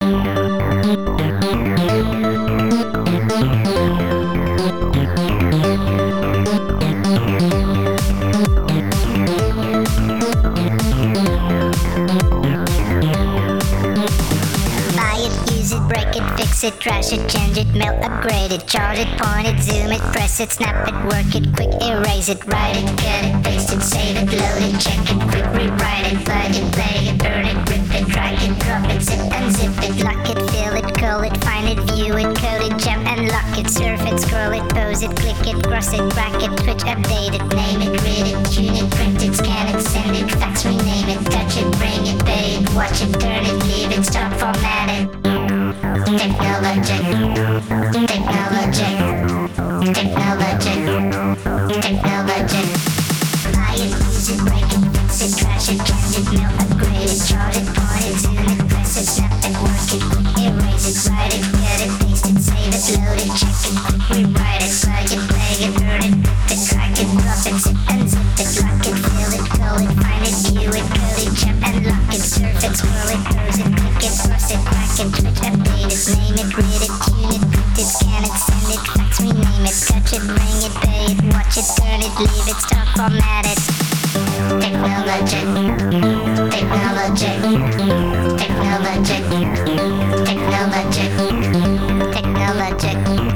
Break it, fix it, trash it, change it, mail, upgrade it, charge it, point it, zoom it, press it, snap it, work it, quick erase it, write it, cut it, paste it, save it, load it, check it, quick rewrite it, plug it, play it, burn it, rip it, drag it, drop it, zip unzip it, lock it, fill it, call it, find it, view it, code it, jump and lock it, surf it, scroll it, pose it, click it, cross it, crack it, switch, update it, name it, read it, tune it, print it, scan it, send it, fax, rename it, touch it, bring it, pay it, watch it, turn it, leave it, stop, format it. Technologic, technologic, technologic, technologic. Buy it, use it, break it, fix it, trash it, change it, mail, upgrade it, chart it, point it, zoom it, press it, snap it, work it, quick erase it, write it, cut it, paste it, save it, load it, check it, quick rewrite it, plug it, play it, burn it, rip it, drag it, drop it, zip unzip it, lock it, fill it, call it, find it, view it, code it, jump and lock it, surf it, scroll it, pose it, click it, cross it, crack it, switch, update it, name it, read it, tune it, print it, scan it, send it, fax, rename it, touch it, bring it, pay it, watch it, turn it, leave it, stop, format it. Technologic, technologic, technologic, technologic, technologic.